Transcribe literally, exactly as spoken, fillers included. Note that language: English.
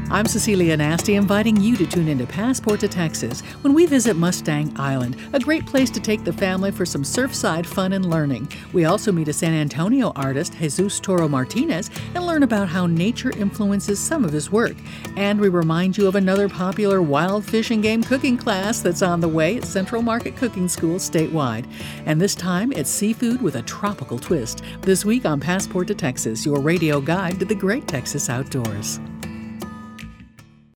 I'm Cecilia Nasty, inviting you to tune into Passport to Texas when we visit Mustang Island, a great place to take the family for some surfside fun and learning. We also meet a San Antonio artist, Jesus Toro Martinez, and learn about how nature influences some of his work. And we remind you of another popular wild fish and game cooking class that's on the way at Central Market Cooking School statewide. And this time, it's seafood with a tropical twist. This week on Passport to Texas, your radio guide to the great Texas outdoors.